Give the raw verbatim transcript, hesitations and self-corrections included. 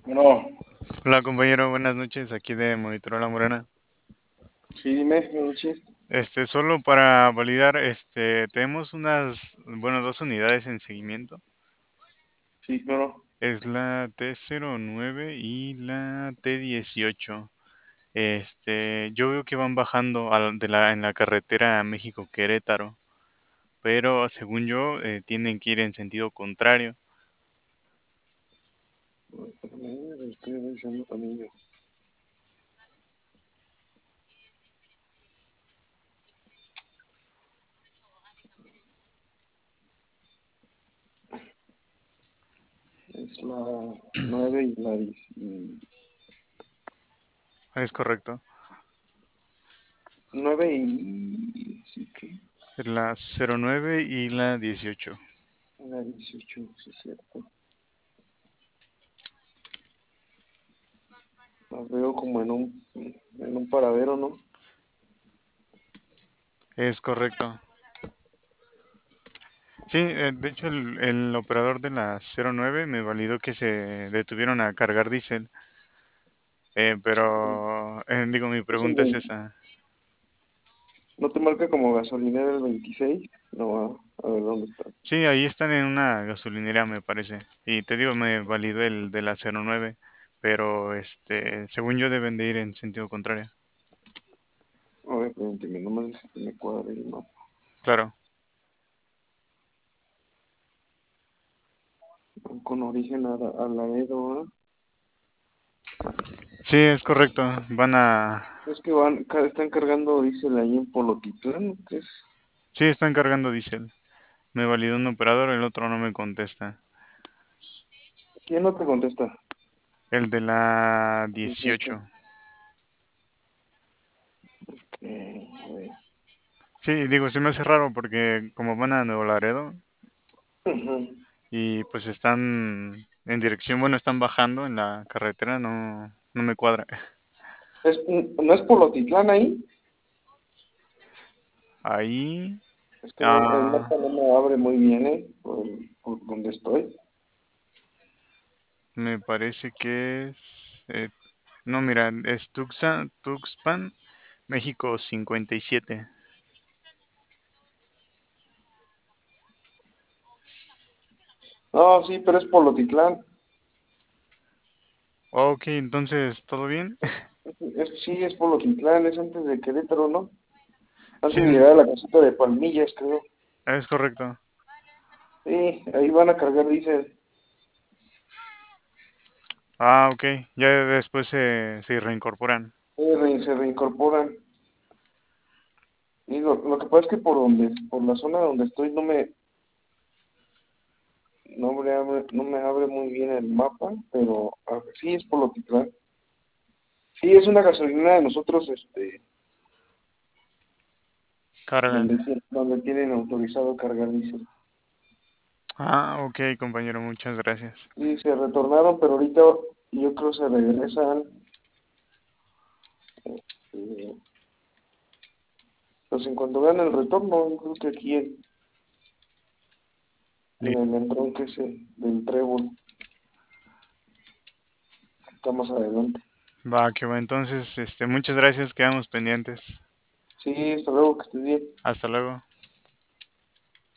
Bueno, Hola compañero, buenas noches, aquí de Monitor La Morena. sí, dime, Michi. Este, solo para validar, este, tenemos unas, bueno, dos unidades en seguimiento. Sí, claro. Es la T cero nueve y la T dieciocho. Este, yo veo que van bajando al- de la, en la carretera México-Querétaro, pero según yo, eh, tienen que ir en sentido contrario. Espérame, estoy revisando también yo. Es la nueve y la diez. y- Es correcto. nueve y... Sí, que Es la cero nueve y la dieciocho. la dieciocho, sí, es cierto. Las veo como en un, en un paradero, ¿no? Es correcto. Sí, eh, de hecho el, el operador de la cero nueve me validó que se detuvieron a cargar diésel, eh, pero eh, digo, mi Es el pregunta es veinte. esa. ¿No te marca como gasolinera el veintiséis? No, a, a ver dónde está. Sí, ahí están en una gasolinera, me parece. Y te digo, me validó el de la cero nueve, pero este, según yo deben de ir en sentido contrario. A ver, permíteme, nomás deja que me cuadre el mapa. Claro. Con origen a, a Laredo, ¿ah? Sí, es correcto. Van a... Es que van, ca- están cargando diésel ahí en Polotitlán, ¿qué es? Sí, están cargando diésel. Me validó un operador, el otro no me contesta. ¿Quién no te contesta? El de la dieciocho. dieciocho. Eh, a ver. Sí, digo, se me hace raro porque como van a Nuevo Laredo, Ujú. y pues están en dirección, bueno, están bajando en la carretera, no, no me cuadra. Es, ¿no es Polotitlán ahí? Ahí, Es que no, el ah, mapa no me abre muy bien, ¿eh? Por, por donde estoy. me parece que es, eh, no, mira, es Tuxpan, Tuxpan, México cincuenta y siete. No, sí, pero es Polotitlán. Ok, entonces, ¿todo bien? Es, es- sí, es Polotitlán, es antes de Querétaro, ¿no? Sí, Antes de llegar a la casita de Palmillas, creo. es correcto. Sí, ahí van a cargar diésel. Ah, ok, ya después se, se reincorporan. Sí, re- se reincorporan. Y lo, lo que pasa es que por donde, por la zona donde estoy no me, no me abre, no me abre muy bien el mapa, pero a ver, sí es Polotitlán. Sí, es una gasolinera de nosotros, este, Cargan. donde, ti- donde tienen autorizado cargar diésel. Ah, ok, compañero, muchas gracias. Y se retornaron, pero ahorita yo creo se regresan. eh, pues en cuanto vean el retorno, yo creo que aquí en, en Listo. el entronque ese del trébol, que está más adelante. Va, que va, entonces, este, muchas gracias, quedamos pendientes. Sí, hasta luego, que estés bien. Hasta luego.